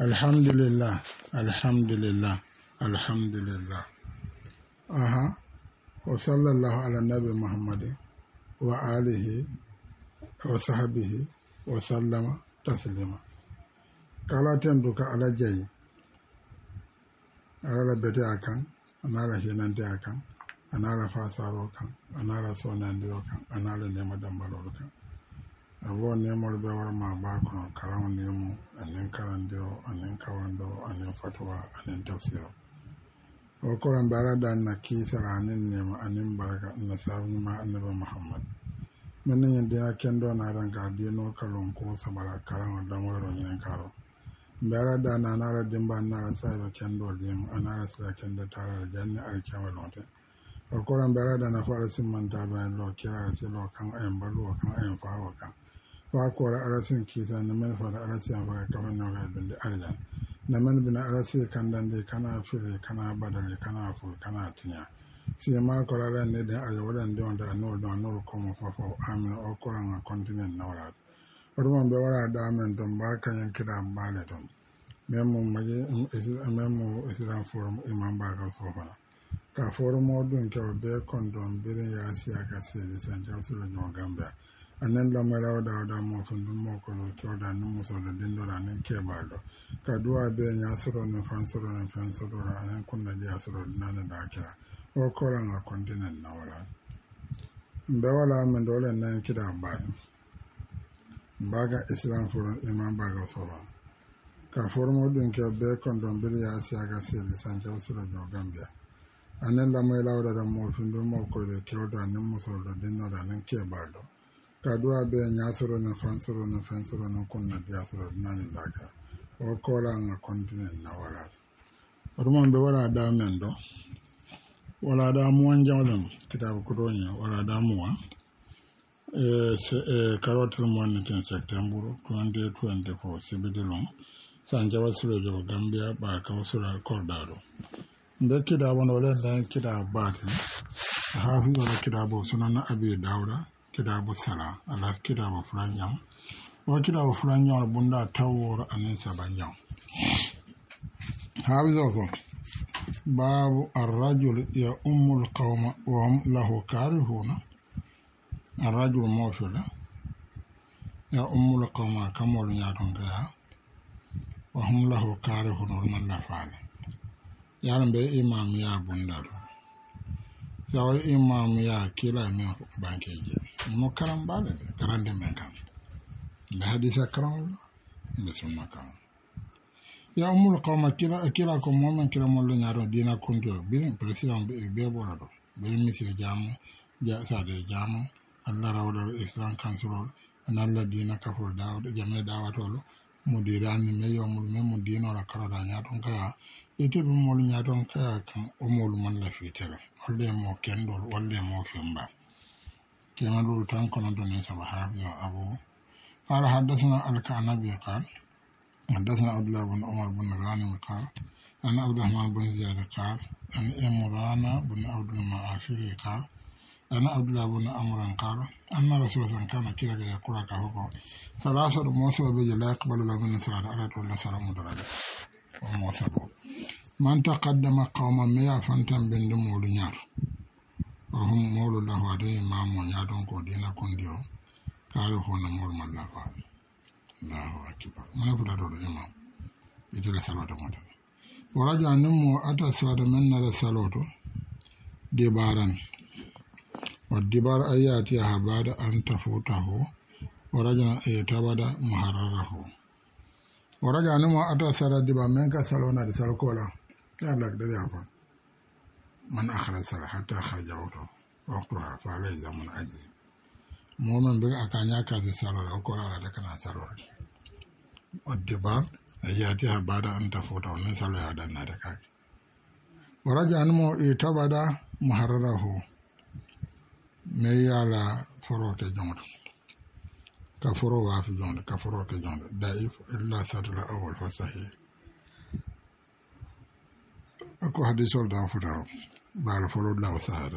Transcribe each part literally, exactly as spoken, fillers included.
alhamdulillah alhamdulillah alhamdulillah aha wa sallallahu ala nabi muhammad wa alihi wa sahbihi wa sallama taslima kala tenduka ala jayi ala bete akan anala hinande akan anala fasaro kan anala sonandiro kan anala nema dambalo kan abo nemol be warma ba kono karam nemo anen karandiro anen kawando anen fatwa anen tafsiro o koran barada na kisara anen nema anen baraka na sabuma annabi muhammad men nyen dia kendo na ranga dino kalon ko sabara karam damoro nyen karo barada na nara dimba na sayo kendo dim anara sa kendo tara janne alkama lonte o koran barada na fara simanta ba lo kira silo kan ayen balu kan ayen fawo kan wa kora arasin kisa na men fara arasin fara kaman na ga dun da arjan na men bina arasi kan dan de kana fure kana badale kana fu kana tinya si ma kora ran ne da ayo wadan don da no don no ko mo fa fa amin o kora na continent na wala orman be wara da men don ba kan yan kida bale don men mo maje men mo islam forum imam ba ka so fa ka forum mo dun ke be kon don be ya si aka se de san jawu no gamba anen la mala da da mo fundu mo ko lo to da no so da dindo da nen ke ba do ka duwa be nya soro no fan soro no fan soro anen kunna dia soro nan da kira o ko ran a continent na wala mbe wala men dole nan kida ba mbaga islam forum imam ba ga so ka forum dun ke be kon don be ya si aga se de san jaw soro no gambia anen la mala da da mo fundu mo ko le to da nen mo so da dindo da nen ke ba do kadua be nyasoro na fansoro na fansoro na kunna diasoro nani daga o kola nga continent na wala orman be wala da mendo wala da mu anjawlam kitabu kudonya wala da mu e e karotul mon ken september twenty twenty-four sibidilon sanja wasuro jo gambia ba ka wasura kordaro nde kitabu no le dan kitabu bati hafi wala kitabu sunana abi dawda kitabu sala ala kitabu fulanyam wa kitabu fulanyam bunda tawor anin sabanyam habizo ko babu ar-rajul ya ummul qawma wa hum lahu karihuna ar-rajul mawshula ya ummul qawma kamol nyaton ga wa hum lahu karihuna man la fa'ala yaran be imam ya bunda sawa imam ya kila min bankeje mo karam bale karande men kan da hadisa karam be sunna kan ya umul qawma kila kila ko mo men kila mo lo nyaro dina kunjo bin president be be bolado be misir jamu ja sa de jamu allah rawdo islam council analla dina kafur dawdo jame dawatolo mudirani me yomul me mudino la karada nyaton kaya ite be mo nyaton kaya kan o mo man la fitere walle mo kendol walle mo femba كما لو تان كنا دون سبحان يا أبو قال حدثنا الكعنبي قال حدثنا عبد الله بن عمر بن غانم قال أنا عبد الرحمن بن زياد قال أنا إمران بن عبد المعاشري قال أنا عبد الله بن عمرو قال أن رسول الله كان كلا يقول كهو ثلاثة موسى بيجي لا يقبل الله من صلاة على طول سلام درجة وموسى من تقدم قوما ميا فانتم بن موليار وهم مولو الله عليه ما من يادون كودينا كونديو قالوا هنا مول من الله فعل الله أكبر من أفضل الإمام يجري صلاة مدن ورجع نمو أتى صلاة من نرى صلاة دبارا والدبار أياتها بعد أن تفوته ورجع يتبدا محرره ورجع نمو أتى صلاة دبار من كسلونا دسالة كولا لا لك دليل أفضل من أخرج الصلاة حتى خرج وقتها فعليه زمن أجل مؤمن بك أكان يكاد الصلاة وقال على ذكنا الصلاة والدبار يأتيها بعد أن تفوت ونسأل هذا النادكاك ورجع نمو إتبدا محرره ميالا فروك جند كفرو وافي جند كفروك جند ضعيف إلا سطر أول فصحيح أكو حديث ولد فراو بار فرود لا وسهرا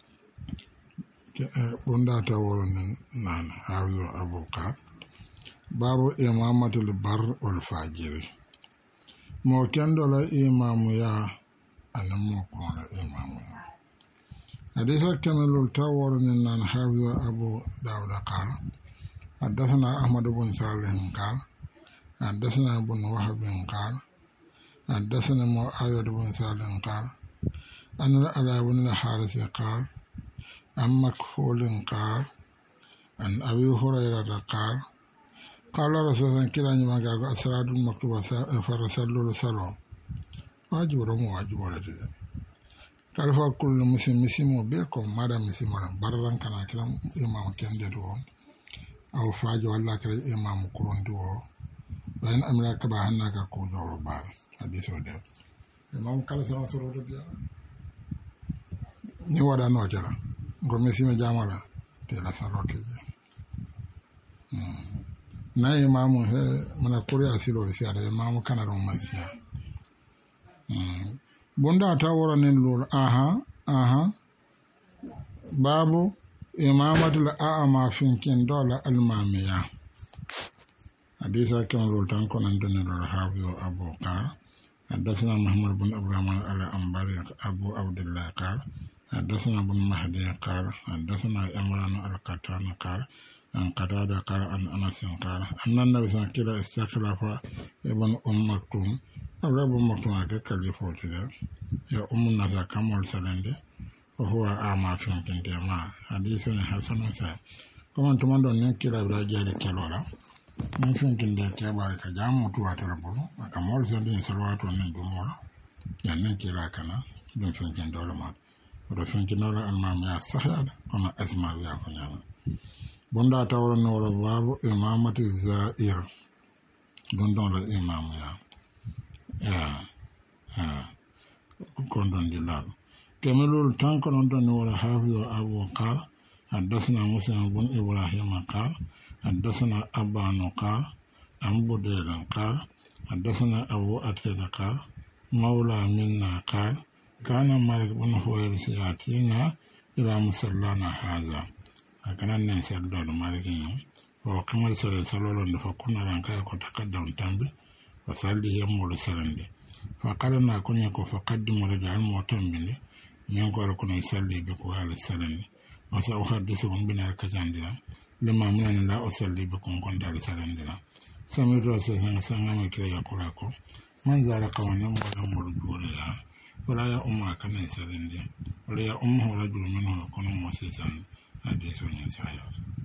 بوندا تاورن نان حافظ أبو قاب babu imamatul bar wal fajiri mo kendo la imamu ya anan mo ko la imamu ya hadisa kamalul tawar min nan hafiz abu daud qala حدثنا أحمد بن صالح قال حدثنا بن وهب قال حدثنا معاوية بن صالح قال أن الألاء بن الحارث قال عن مكحول قال عن أبي هريرة قال قال رسول الله كلا نما قال أسراد المكتوبة فرسلوا السلام واجب رمو واجب ولد قال فكل مسلم مسلم بيكم ماذا مسلم برران كان كلام إمام كندر أو فاج ولا كلا إمام كروندو وإن أملاك بهناك كوجور بار حديث ودر إمام كلا سما سرور ديا ni wada no jara ngo mesime jamala te la saroke hmm na imamu he mana kuri asilo si ada imamu kana ron masiya hmm bunda ta wora nen lol aha aha babu imamatul a'ama finkin dola almamiya hadisa kan lol tan konan don lol hafiz abu ka حدثنا محمد بن ابراهيم الانباري ابو عبد الله قال حدثنا بن مهدي قال حدثنا عمران القطان قال عن قتادة قال عن أنس قال أن النبي صلى الله عليه وسلم استخلف ابن أم مكتوم أو ابن مكتوم كاليفوت يا أم الناس كمول سلندي وهو أعمى في كنت ما حديث حسن سعيد كما تمن دون كلا براجال كلولا من فين كنت كبا كجامو تواتربو كمول سلندي سلواتو نندمولا يعني كلا كنا دون فين كنت دولا rafin kinara almami ya sahada kama asma ya kunyama bunda tawra no wala babu imamati zair don don la imam ya ya ha kon don dilal kemelul tan kon don wala hafiz abu qala حدثنا مسلم بن ابراهيم قال حدثنا ابان قال عن بديل قال حدثنا ابو اتيد قال مولى منا قال كان مالك بن حويرث يأتينا إلى مصلانا هذا هكذا ننسى دور مالك يوم وكما سأل سلولون فكنا لنكا يكون تقدم تنبي وصلي يمول سلندي فقال نكون يكون فقدم رجع المعتمد من قال كنا يصلي بكم على السلندي وسأحدثكم بنا الكجاندنا لما من لا أصلي بكم كنت على السلندي سمعت رسول الله صلى الله عليه وسلم يقول لكم من ذلك ونم ونم رجولها ولا يا أمه كان يسالني ولا يا أمه رجل منه يكون مسيسا حديث يسعى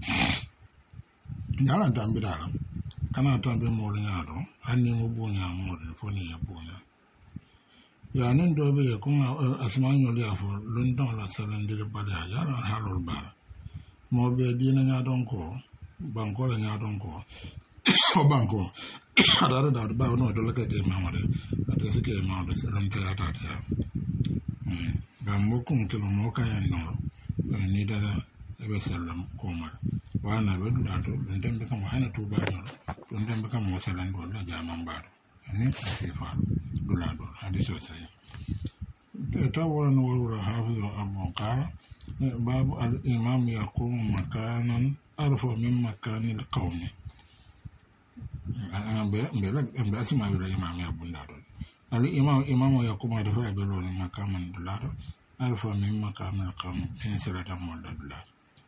يالا تامبيدالا كانا تامبي مولنيادو اني مبونيا مودي فوني يبونيا يا نين دوبي يكون اسماء يولي افو لندن لا سالندي بالي يالا حالول بار موبي دينا نيادون كو بانكو لا نيادون كو o banko adara da ba no do laka ke mamare ade sike mamare salam ta ta ta ba mo kun ke mo ka yan no ni da ebe salam ko ma wa na be da to den be kam hana to ba no den be kam mo salam do la jaman ba ni ke fa do la do hadiso sai ta wala no wala hafiz abu qara babu al imam yaqum makanan arfa min makanil qawmi ana be be be asma bi imam ya bunda do ali imam imam ya kuma da fara belo ne makaman dollar alfa min makaman qam in salata mo dollar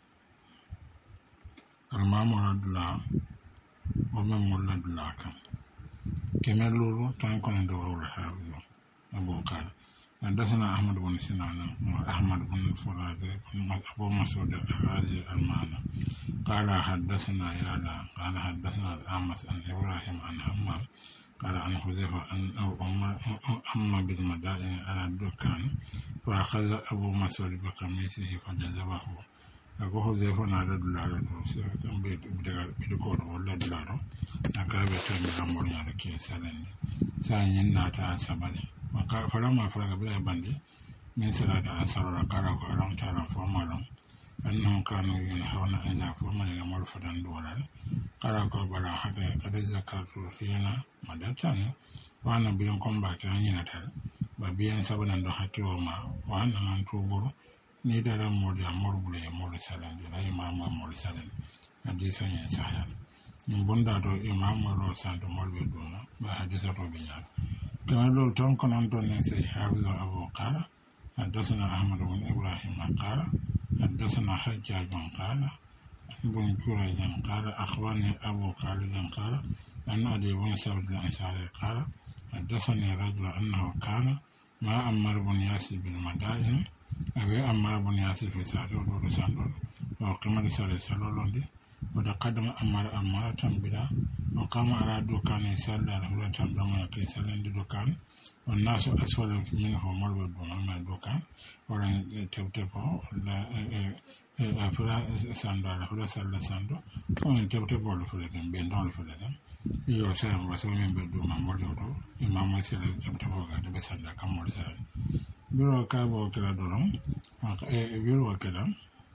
al mamu dollar o men mo dollar kan kemelo tan kon do wala hawo abu qala حدثنا أحمد بن سنان وأحمد بن فراد أبو مسعود الرازي المعنى قال حدثنا يالا قال حدثنا الأعمش عن إبراهيم عن همام قال عن حذيفة أن أما بالمدائن على الدكان فأخذ أبو مسعود بقميصه فجذبه أبو حذيفة نادى دلالة كان بيدكور ولا دلالة أكاد بيتم الأمر على كي سالني ساين ناتا سبالي فلما فرغ بلا بندي من صلاة العصر قال قالوا تعالى فمالهم أنهم كانوا ينهون إذا فما يمر فدان دولا قال بلا حتى قد ذكرت فينا مدتاني وأنا بينكم باتاني نتال ببيان سبنا دو حتى وما وأنا من توبر نيدر مولي أمور بلا يمور سلام لا إمام أمور سلام حديثا يسحيان bunda to imam lo santo molbe duna ba hadisa to be nyaa kana lo ton konon don ne sai hafiz abu qala حدثنا أحمد بن إبراهيم قال حدثنا حجاج قال بن جريج قال أخبرني أبو خالد قال أن أبي بن سعد الأنصاري قال حدثني رجل أنه كان مع عمار بن ياسر بالمدائن أبي عمار بن ياسر في سعد ورسالة وقيم رسالة سلولندي وتقدم عمار عمارة بلا وقام على دكان يسال له تنبما يكيسال دكان والناس أسفل منه مربط بما دكان ولن تبتبه لا afra sando ala fula salla sando on tebte bol fula den ben don fula den yo sa mo so men be do ma mo do imam mo sele tebte bo ga de salla kam mo sala biro ka bo kala do non e biro kala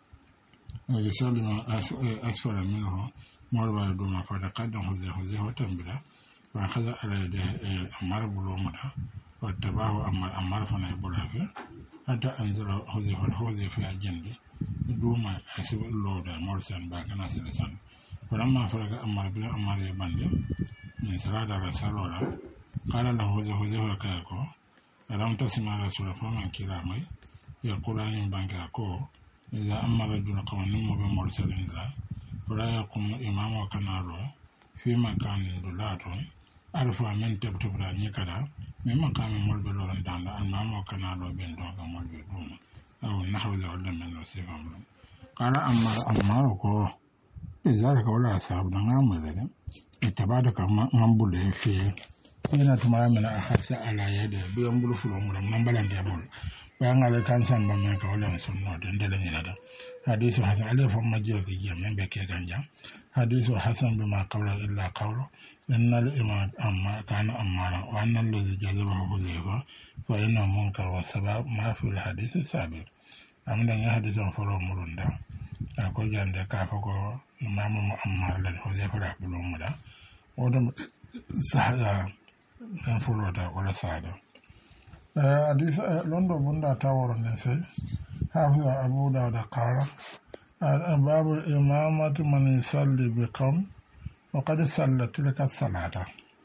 e salima asfala minhu morba do ma fa da kadon hoze hoze hotambira wa kaza ala de amar bulo mata wa tabahu amar amar fa na bulaga hatta anzura hoze hoze fi ajindi duma asibu loda morsan ba kana sele san falamma faraga amar bila amar e bande min sarada rasulullah qala lahu hoze hoze ka ko alam tasma rasul fa man kila mai ya qur'an banka ko idza amara rajul qawanin mo be morsalin la wala yakum imamu kanalo fi makanin dulaton arfa men tabtabra ni kada me makamin molbe lo ndanda an mamo kanalo ben do ga molbe duma aw nahwa wala men lo sifam qala amma amma ko idza ka wala sahab da ngamale ne tabada ka ngambule fi ina tumara mena akhasa ala yade bi ngambulu fulo mulam nambalande bol bangale kan samba men ka wala sunno de ndele ni nada hadithu hasan alif majid ke jamen be ke ganja hadithu hasan bima qawla illa qawlu inna al imam amma kana amara wa anna alladhi jazabahu huzaifa fa inna munkar wa sabab ma fi al hadith sabi amna ya hadithu foro mulunda ko jande ka ko imam ammar la huzaifa la bulo muda odum sahaya en fuloda wala sada hadis londo bunda taworo ne sai hafiza abu dawud qala babu imamati man yusalli bi qawm wa qad sallat tilka salata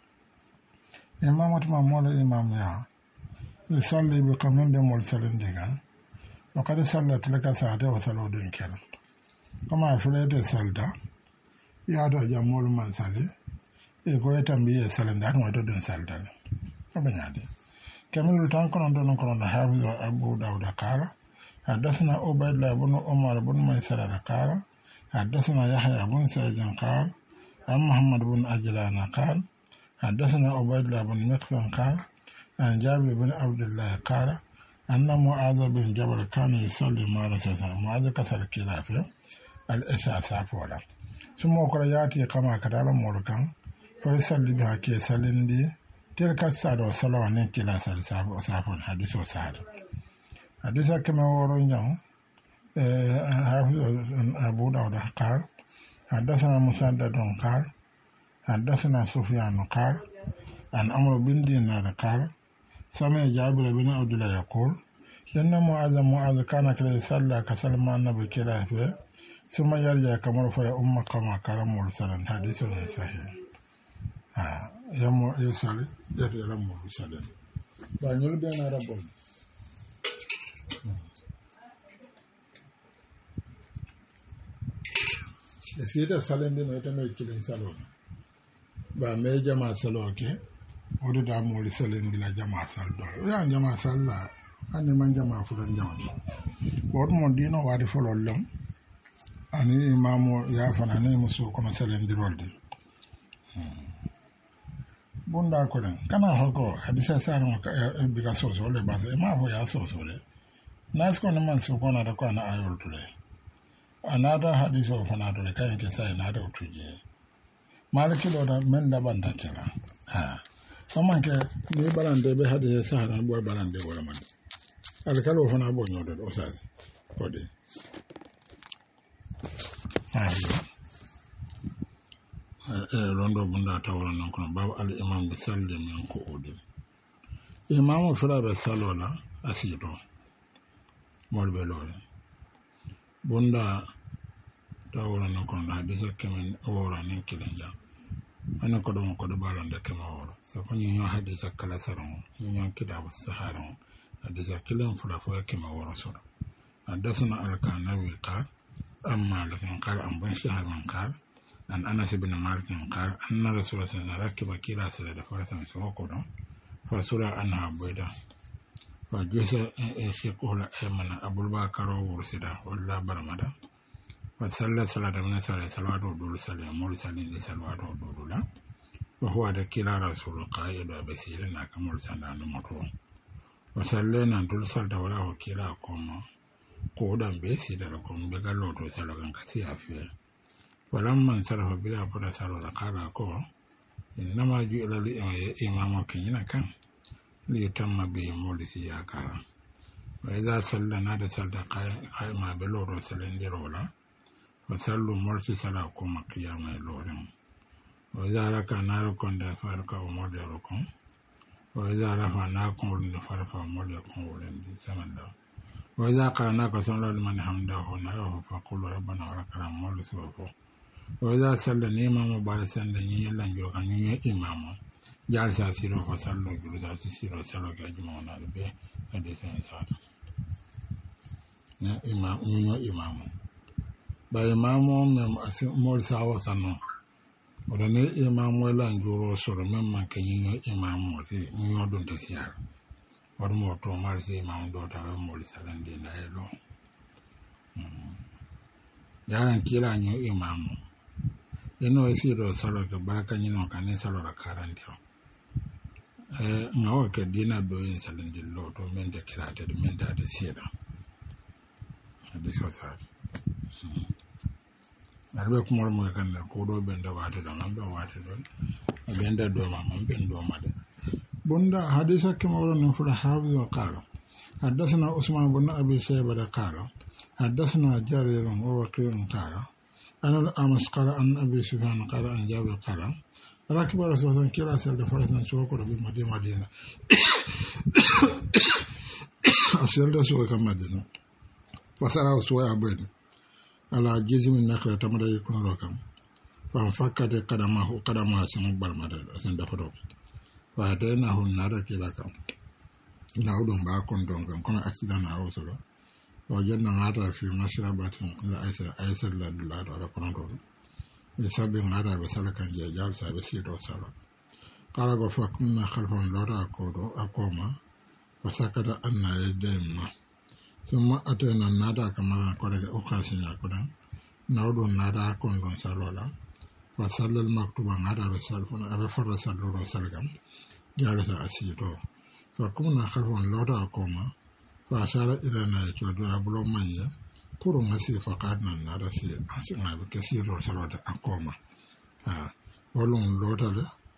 imamati man mola imam ya yusalli bi qawm de mol salin diga wa qad sallat tilka salata wa salu din kala kama fulete salta ya da jamol man sali e ko tambiye salin da ma do din salta abanyade كمل تانكون دون كون حافظ أبو داود قال حدثنا عبيد الله بن عمر بن ميسرة قال حدثنا يحيى بن سعيد قال عن محمد بن أجلان قال حدثنا عبيد الله بن مقسم قال عن جابر بن عبد الله قال أن معاذ بن جبل كان يصلي مع رسول الله معاذ كسر كلافه الإشاء سافولا ثم قال يأتي كما كتاب مولكان فيصلي بها كي سلندي تلك السادة والصلاة ننكي لا سال سافون حديث وساد حديث كما ورنجان حافظ أبو داود قال حدثنا مسدد قال حدثنا سفيان قال عن عمرو بن دينار قال سمع جابر بن عبد الله يقول إن معاذ معاذ كان كلا يصلى كسلمان النبي كلا فيه ثم يرجع كما في أم كما كلام مرسلا حديث صحيح ah yamo yesale yete ramo sale ba nyul be na rabon esita salende no tame kilin salo ba me jama salo ke odo da mo salende la jama sal do ya jama salla ani man jama fulan jama wot mo dino wadi folo lom ani imamo ya fana ne musu kono salende rolde bunda ko den kana hoko hadisa sar mo bi ka soso le ba se ma ho ya soso le nas ko man so ko na da ko na ayol tule anada hadiso fana to le kayen ke sai na da tuje malaki do da men da banda kira ha sama ke ni balande be hadisa sar na bo balande wala man al kalo fana bo nyodo o sai ko de ha rondo bunda tawra non kono babu al imam bi salde men ko odin imamu fura be salola asido morbe lore bunda tawra no kon hadisa kemen wora nin kilenja ana ko don ko do balon de kema wora so ko ñu hadisa kala saron ñu kitabu saharon hadisa kilen fula fo kema wora so حدثنا الكعنبي قال أما لكن قال أن بن شهاب قال أن أنس بن مالك قال أن رسول الله صلى الله عليه وسلم ركب كلا سلة فرسا سوقنا فسرع عنها بيدا فجلس شيخه الأيمن أبو البكر ورسدا ولا برمدا فصلى صلاة من صلاة صلاة ودول صلاة مول صلاة صلاة ودول وهو ده كلا رسول قائد بسيرنا كمول صلاة نمطو وصلينا دول صلاة ولا وكلا كوما قودان بيسي دلكم بقالو تو سلوكان كسي أفير ولما انصرف بلا بدا سلوكا قال كو إنما جئل الإمام كنينا كان ليتم به مولسي ياكارا وإذا صلى نادى صلى قائما بلورو سلين ديرولا فصلوا مولسي سلاكم قياما لورم وإذا ركع ناركم دفارك ومولي ركم وإذا رفع ناكم ولن فرفع مولي ركم ولن سمن الله وإذا قرأناك صلى لمن حمده نره فقل ربنا ولك الحمد سوفو وإذا صلى الإمام بارسا لني لنجو كان إمام جالس أسيرو فصلوا جلوس أسيرو صلوا كأجمعون به حديث إنسان إمام إمام با إمام مم مول ساو سنو ودني إمام ولا نجورو سر مم كان إمام موتي نيو دون تسيار ورمو تو مارسي إمام دوتا مول سلان دي نايلو yaran kila nyo imamu ino esiro salo ke baraka nyino kane salo la karantio eh ngawo ke dina do yin salin dillo to men de kirate de men da de sira abiso sa arbe ko mo mo kan ko do ben da wata da man do wata do ben da do ma man ben do ma de bunda hadisa ke mawla no fula hawi wa qala حدثنا عثمان بن أبي شيبة قال حدثنا جرير ووكيع قال أنا الأمس قال أن أبي سفيان قال أن جابر قال ركب رسول الله كلا سيد فرسا سوكر بمدينة مدينة أسيلد سوكر مدينة فسرع سوى أبيد على جزم النخلة تمر يكون ركم فانفكت قدمه قدمه سنق بالمدى سندفرو فهديناه النار كلا كم نعودهم باكون دونكم كنا أكسدان أوصله وجدنا هذا في مشربة لأيسر أيسر لدلاد على كنترول يسبب هذا بسلك جيجال سابسير وسلك قال فكنا خلفهم لورا أكودو أقوما وسكت أن يديم ثم أتينا النادا كما قد أقاسنا كنا نعود النادا كون سالولا وصلى المكتوب هذا بسلفنا أبفر سلورا سلكم جالس أسيرو فكنا خلفهم لورا أقوما فأشار إلى نايت ودو أبلو مانيا كورو نسي فقادنا نارسي أسمع بكثير وصلوات أقوما ولون لوتال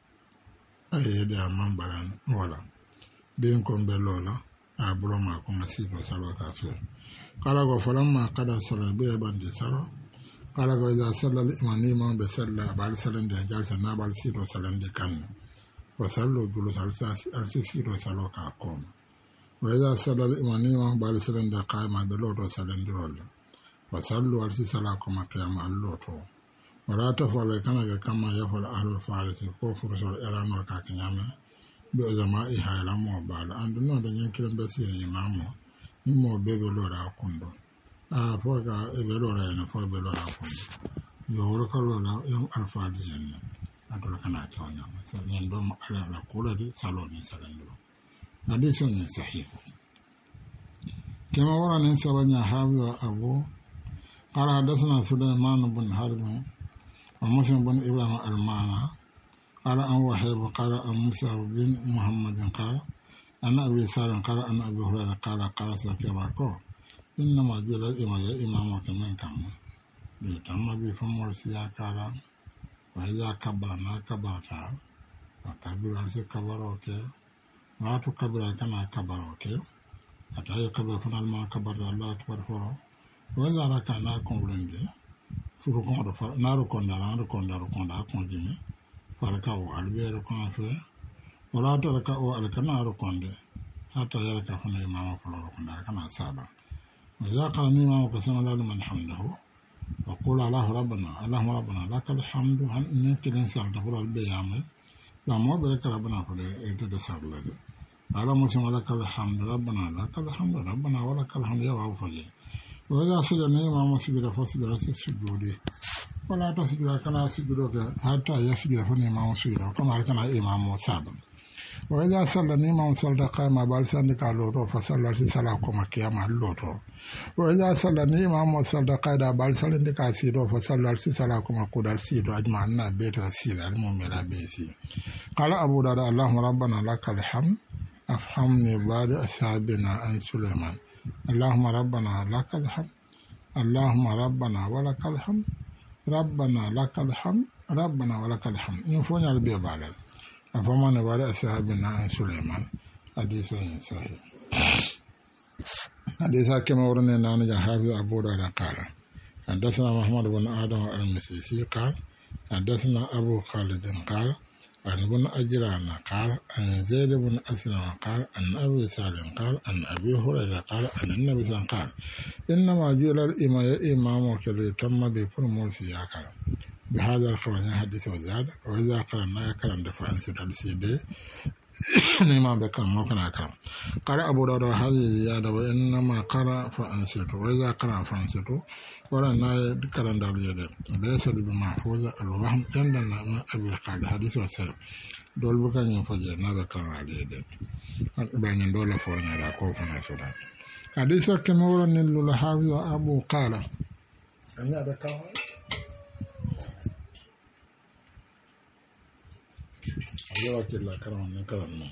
أيدي أمان بلان ولا بينكم بلولا أبلو ما كون نسي وصلوات أفير قال فلما قد صلى بيبان دي صلو قال إذا صلى الإمام إمام بسلا بعد سلام دي جالسة نابال سير وسلام دي كان وصلوا جلوس السير وصلوات أقوما وإذا صلى الإمام بعد سلام دا قائما بلوت وسلام درول وصلوا على سلاكم قيام اللوت ولا تفعل كما كما يفعل أهل الفارس كفر رسول إيران وكاكنيام بأزمائها إلى موبال عندنا دنيا كلام بسير إمام مو بيبلورا كوندو آه فوقا بيبلورا ين فوق بيبلورا كوندو يورك لولا يوم الفارسين أدول كنا تونيا سلام دوم على لا كولدي سالوني سلام درول حديث صحيح كما ورد من سبعين حافظ أبو قال حدثنا سليمان بن حرب ومسلم بن إبراهيم المعنى قال أن وحيب قال أن موسى بن محمد قال أن أبي سالم قال أن أبي هريرة قال قال سكما كو إنما جل الإمام إمام كمن كم ليتم بفم ورسيا قال وإذا كبرنا كبرتا وكبر أنسي كبروك لا تكبر كما كبر اوكي حتى يكبر فنال ما كبر الله اكبر فورو وإذا ركعنا كونغلندي فركون رفع نارو كوندا نارو كوندا كوندا كونجيمي فركعوا البير كون في ولا تركعوا الكنار كوندي حتى يركع فنال ما فلو كوندا كما سابا وإذا قال الإمام قسم الله لمن حمده وقول الله ربنا اللهم ربنا لك الحمد هل نك الإنسان تقول البيامة لا مو بلك ربنا فلي يتدسر له على مسلم لك الحمد ربنا لك الحمد ربنا ولك الحمد يا وفجي وإذا سجدنا إمام سجد فسجد سجودي ولا تسجد كنا سجدك حتى يسجد فالإمام سجد كما كان إمام سابق وإذا صلى الإمام صلى قائما بالسندك اللوتو فصلى صلاة كما قيام اللوتو وإذا صلى الإمام صلى قائدا بالسندك سيدو فصلى صلاة كما قدر سيدو أجمعنا بيت السيد المؤمن بيسي قال أبو داود اللهم ربنا لك الحمد أفهمني بعد أصحابنا عن سليمان اللهم ربنا لك الحمد اللهم ربنا ولك الحمد ربنا لك الحمد ربنا ولك الحمد ينفوني البيع بعد فمن بعد أصحابنا عن سليمان حديث صحيح حديث كما ورنا نانجا حافظ أبو داود قال حدثنا محمد بن آدم المسيسي قال حدثنا أبو خالد قال عن ابن أجران قال عن زيد بن أسلم قال عن أبي سالم قال عن أبي هريرة قال عن النبي صلى الله عليه وسلم قال إنما جعل الإمام وكذا تم بفرمول سياقا بهذا القرآن حديث وزاد وإذا قرأنا يكرم دفع عن سيد السيدي الإمام بكرم موكنا كرم قال أبو داود هذه زيادة وإنما قرأ فأنسيته وإذا قرأ فأنسيته ولا ناي كرم داود يدين ليس بمحفوظ الوهم عندنا ما أبي قال حديث وسيد دول بكان ينفجر نابا كرم عليه يدين بين دول فورنا لا كوفنا سودا حديث كما ورن الحافظ أبو قال أنا بكرم Allah killa karam ne karam no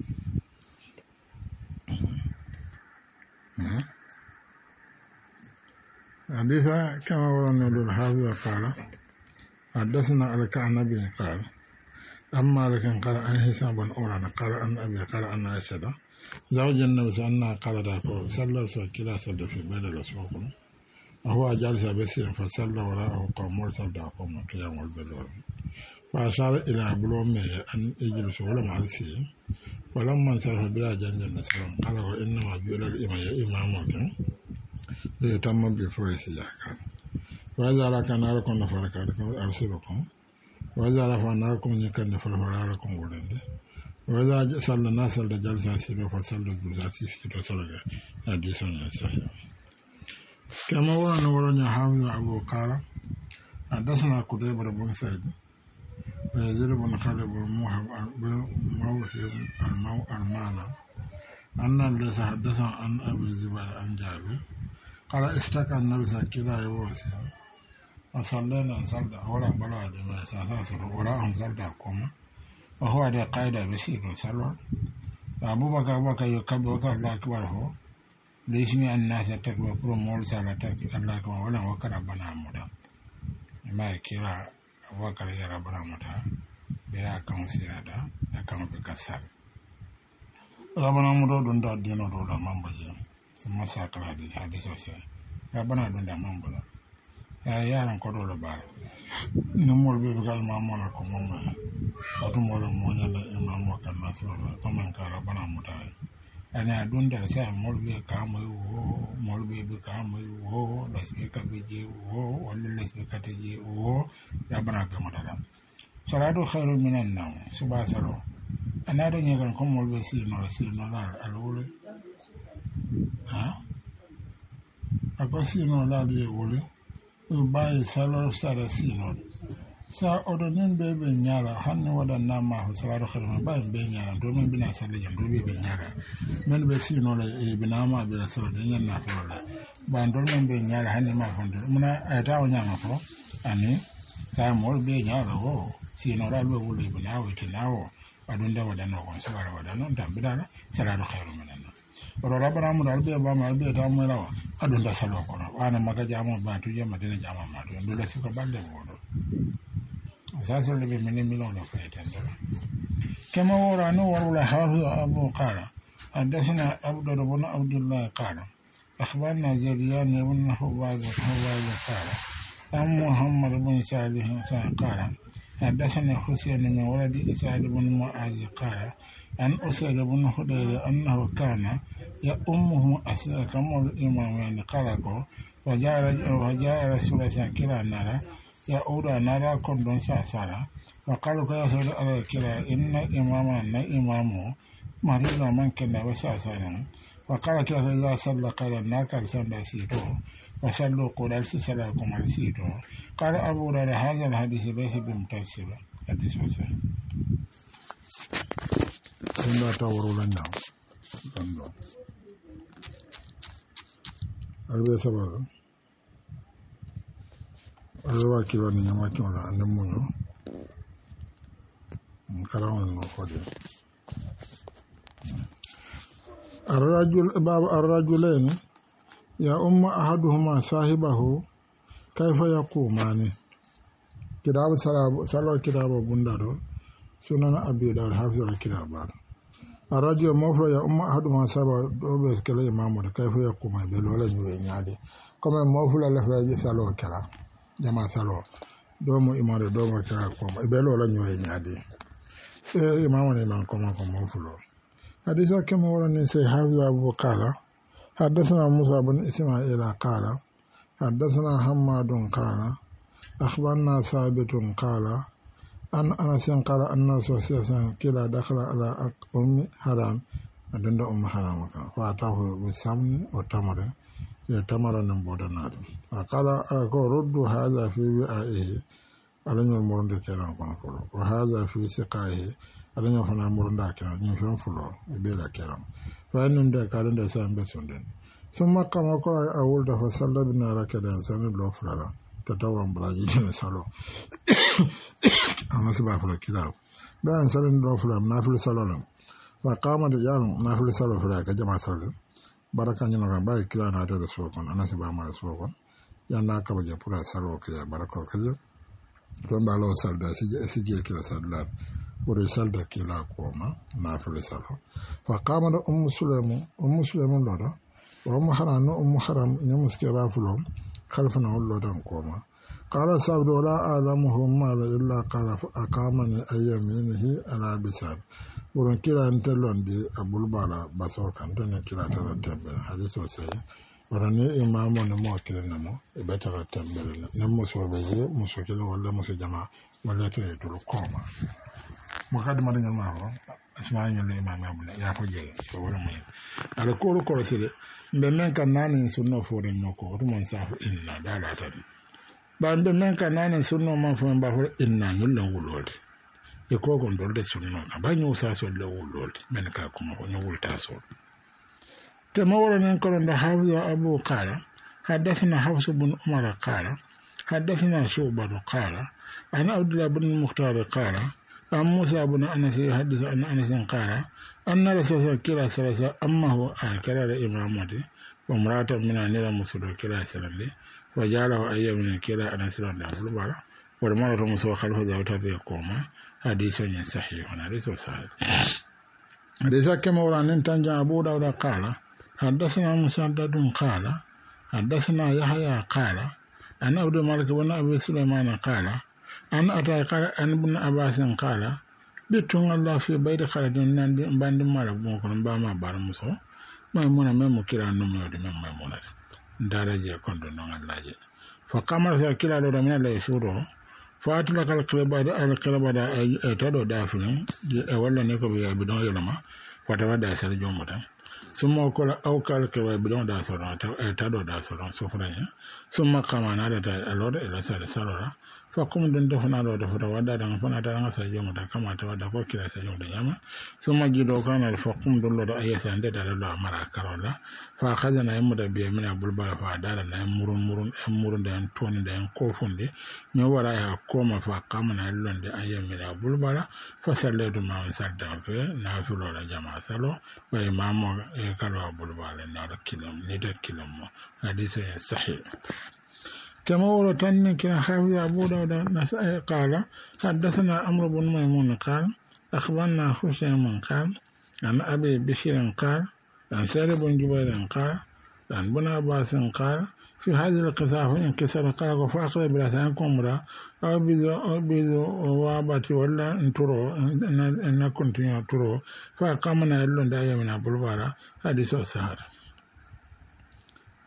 حديث كما ورنا الحافظ قال حدثنا الكعنبي قال أما لكن قال عن حساب بن أورانا قال عن أبي قال عن عائشة زوج النبي صلى الله عليه وسلم قال داكو صلى كلا صلى في بين الأسواق وهو جالس بسير فصلى وراءه قوم صلى قوم قيام البلور فأشار إلى بلومه أن يجلس ولم علسي ولما انصرف بلا جنج النسلام قال وإنما جعل الإمام إمامك ليتم بفرس يحكى وإذا لك ناركم نفركاتكم أرسلكم وإذا رفع ناركم يكن نفركم ولندي وإذا صلى الناس صلى جلسة سيرو فصلى جلسة سيرو صلى حديثنا صحيح كما ورنا ورنا حافظ أبو قال حدثنا قتيبة بن سعيد ويزيد بن خالد بن موهب المعنى أن الذي حدثنا عن أبي الزبير عن جابر قال اشتكى النبي صلى الله عليه وسلم وصلينا صلى ولا بلاد ما ساسر ولا هم صلى كما وهو ده قاعدة بشيء صلى أبو بكر أبو بكر يكبر الله أكبر هو ليسمي الناس تكبر كل مول صلى الله أكبر ولا وكر بنا مدا ما كلا وكر يا ربنا مدا بلا كم سيرada كم بكسر ربنا مدا دون دا دينو دولا مامبجي ثم ساكر هذه حديث وسيا ربنا دون دا مامبلا يا يارن كودو با نمول بي بكال مامونا كو ماما اتمول مونيا لا امام وكان ناسو كمان كان ربنا مدا أنا أدون ده سام مولبي كامي وهو مولبي بكامي وهو لسبي كبيجي وهو ولا لسبي كتجي وهو ربنا كمدلهم صلاة خير من النوم سبحان الله أنا أدون يكون كم مولبي سينو سينو لا الأولى ها أكو سينو لا الأولى وباي صلاة صلاة سينو sa odonin be be nyara hanne wada nama salatu khairu ba be nyara do men bina salle jam do be be nyara men be sino le e binama be salatu nyen na ko la ba do men be nyara hanne ma fondo muna eta o nyama ko ani sa mol be nyara ho sino la lo wuli bina o tinawo adun da wada no ko sala wada no tam bidala salatu khairu minan oro rabana mu dal be ba ma be ta mo la adun da salo ko wana maga jamo ba tu jama dina jama ma do do la siko balle wodo أساسا اللي بمن ملون فايتين كما ورانو ورولا حافظ أبو قال حدثنا عبد بن عبد الله قال أخبرنا زريان بن حباب حباب قال عن محمد بن صالح قال حدثنا حسين بن ولد سعد بن معاذ قال عن أسيد بن خدير أنه كان يأمه أسير كما الإمام قال وجاء رسول الله كلا نرى يعود نرى كندون ساسارا وقالوا كيا سود على كلا إن إماما نا إمامه مريض من كنا وساسارا وقال كلا إذا صلى قال ناكل سندا سيدو وصلوا قول سلاكم السيدو قال أبو هريرة هذا الحديث ليس بمتصل حديث وسائل سندا تورو لنا albe sabara alwa kilo ni nyama chola ande munyo kalawan no fodi الرجل باب الرجلين يا أم أحدهما صاحبه كيف يقومان كتاب سلام كتاب بندارو سنن أبي داود حافظ الكتاب الرجل موفر يا أم أحدهما صاحبه دوبس كلا إمامه كيف يقوم بلولا نيوي نيادي كما موفر لفرج سلو كلا جماعة سلو دومو إمامه دومو كلا قوم بلولا نيوي نيادي إمامه إمام كما كما موفر حديث كما ورن سي حافظ أبو قال حدثنا موسى بن إسماعيل قال حدثنا حماد قال أخبرنا ثابت قال أن أنس قال أن رسول الله صلى الله عليه وسلم كلا دخل على أم حرام عند أم حرام فأتاه بالسمن والتمر يتمر نبود النار فقال أقول رد هذا في وعائه ألن يمرون كلام كنقول وهذا في سقائه ألن يفعل يمرون كلام يفهم فلو بلا كلام فإن ذلك قال إن سام بسندن ثم قام قال أولد فصلى بنا ركدا سنة لو فلا تتوام بلاجي سالو أنا سبعة فلا كلام بأن سلم لو فلا نافل سالو فقام الرجال نافل سالو فلا كجمع سالو baraka nyina ga bai kila na da so kon anasi ba ma so kon yanda ka baje pura salo ke baraka ke don ba lo sal da si si je kila salda pura sal da kila ko ma na fule salo fa qama da ummu sulaimu ummu sulaimu lodo wa ummu haram ummu haram ni muske ba fulo khalfana wallo dan ko ma qala sabdu la alamuhum ma illa qala aqamani ayyaminihi ala bisab buron kira ntelon di abul bala baso kan tane kira tara tembe hadiso sai warane imamo ne mo kira namo e betara tembe ne mo so be je mo so kila wala mo so jama wala to e to koma mo kadma de nyama ho asmanya le imamo abul ya fo je so wala mo ala ko ko sele mbe men kan nani sunno fo de noko to mon sa fo inna dala tan ba mbe men kan nani sunno man fo mba fo inna nyulla wulode e ko gon dolde sunno ka ba nyu sa so le wulode men ka kuma ko nyul ta so te mo wala nen ko ndo hawya abu qala hadathana hafs ibn umar qala hadathana shu'bah qala ana abdullah ibn mukhtar qala am musa ibn anas hadith an anas qala anna rasulullah kila salasa amma huwa akara imamati wa marata min anira musudo kila salande wa jalahu ayyamin kila anas radhiyallahu anhu wala mara to muso khalfa zawta be koma hadithun sahih hadithun sahih haditha kama wala nin tanja abu dawud qala hadathana musaddadun qala hadathana yahya qala ana abdu malik ibn abi sulaiman qala an ata qala an ibn abbas qala bitun allah fi bayda khaladin nan bandi mara bon ko ba ma bar muso may mona memo kira no mo de mem may mona ndara je kondo no ngalaje fa kamara sa kila do min la shuro fatula kal kleba da al kleba da e todo da fulin e walla ne ko biya bidon yelama fata wada sar jomata summa ko la aw kal ke wa bidon da so ta e todo da so so fulanya summa kamana da alode ila sar sarora fa kum dun da fana do da fata wada da fana da nga sa jomata kama ta wada ko kila sa jomata yama summa gido kana fa kum dun do ayesa ande da da mara karola fa khazana yamu da biya mina bulbala fa dala na murun murun en murun da en toni da en kofunde me wara ya koma fa kamana londe ayyamina bulbala fa sallatu ma sadda fe na fulo la jama salo wa imamo e kalwa bulbala na da kilam ni da kilam hadith sahih كما ورتن كان حافظ أبو داود قال حدثنا عمرو بن ميمون قال أخبرنا حسين قال عن أبي بشير قال عن سعيد بن جبير قال عن ابن عباس قال في هذه القصة انكسر قال فأخذ بلسان كمرة أو بذو وابة ولا انترو إن كنت ينترو فأقامنا اللون دائما من أبو البارة حديث السهر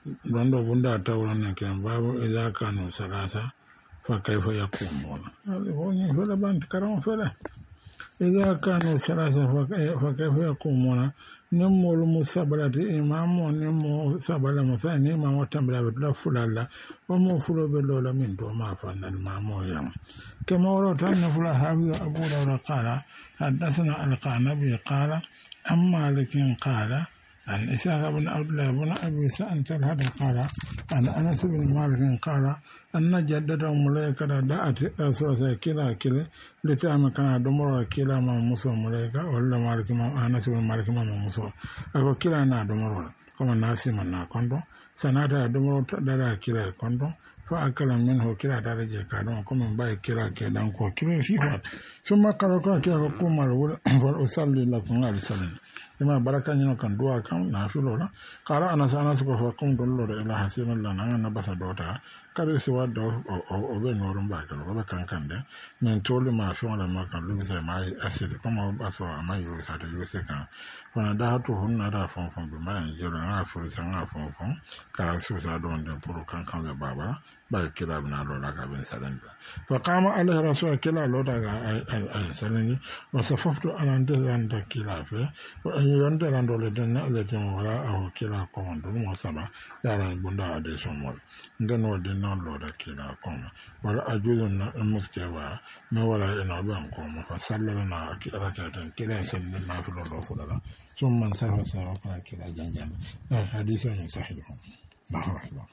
bando bunda tawran kan babu idza kanu salasa fa kayfa yaqumuna woni wala band karam fala idza kanu salasa fa kayfa yaqumuna nemmol musabalati imamo nemmo sabala musa ni imamo tambila be fulalla o mo fulo be lola min do ma fanal mamo yam kama warata an fula hafiz abu dawud qala حدثنا القعنبي قال عن مالك قال عن إسحاق بن عبد الله بن أبي سعد هذا قال عن أنس بن مالك قال أن جدته ملائكة دعت رسول كلا كلا لتعمل كان دمر كلا ما مصر ملائكة ولا مالك ما أنس بن مالك ما مصر أقول كلا نا دمر كما ناسي من نا كندو سنادا دمر دارا كلا كندو فأكل منه كلا درجة كادون كم باي كلا كدان كو كلا فيه ثم قال كلا كلا قوم فأصلي لكم على السلام ima baraka nyino kan duwa kan na filo la kala ana sana ko fa kum don lore ila hasiman la nan na basa dota kare si wadda o be norum ba kan o be kan kan de men tolu ma fi wala ma kan lu sai mai asiri kuma baso mai yo sa to yo se kan fana da to hunna da fon fon be mai jero na fu san na fon fon ka su sa don de puru kan kan be baba ba kila bna lo la ka ben salan fa qama alaihi rasul kila lo da ga ay salani wa safaftu an de an da kila fe yonde randole den le jom wala aw kila ko ndo mo saba yara bunda ade somol ngeno de non lo da kila ko wala ajulun na muskewa me wala ina ban ko mo fa sallana akira ta den kila sen na fi lo fulala summan safa safa fa kila janjam hadisi ni sahih Allahu akbar